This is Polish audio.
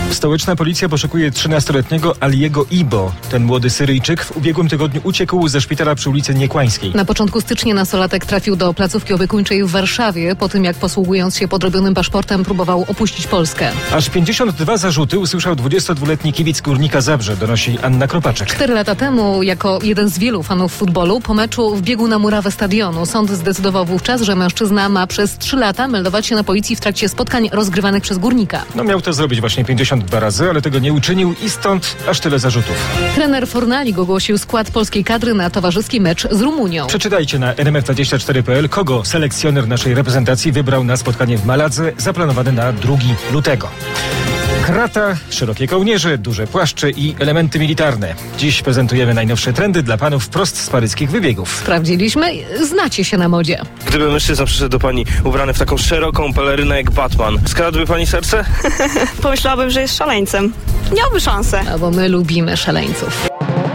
Stołeczna policja poszukuje 13-letniego Aliego Ibo. Ten młody Syryjczyk w ubiegłym tygodniu uciekł ze szpitala przy ulicy Niekłańskiej. Na początku stycznia nastolatek trafił do placówki opiekuńczej w Warszawie po tym, jak posługując się podrobionym paszportem próbował opuścić Polskę. Aż 52 zarzuty usłyszał 22-letni kibic Górnika Zabrze, donosi Anna Kropaczek. 4 lata temu, jako jeden z wielu fanów futbolu, po meczu wbiegł na murawę stadionu. Sąd zdecydował wówczas, że mężczyzna ma przez 3 lata meldować się na policji w trakcie spotkań rozgrywanych przez Górnika. Miał to zrobić właśnie 52 razy, ale tego nie uczynił i stąd aż tyle zarzutów. Trener Fornalik ogłosił skład polskiej kadry na towarzyski mecz z Rumunią. Przeczytajcie na rmf24.pl, kogo selekcjoner naszej reprezentacji wybrał na spotkanie w Maladze zaplanowane na 2 lutego. Krata, szerokie kołnierze, duże płaszcze i elementy militarne. Dziś prezentujemy najnowsze trendy dla panów wprost z paryskich wybiegów. Sprawdziliśmy, znacie się na modzie. Gdyby mężczyzna przyszedł do pani ubrany w taką szeroką pelerynę jak Batman, skradłby pani serce? Pomyślałabym, że jest szaleńcem. Miałby szansę. Bo my lubimy szaleńców.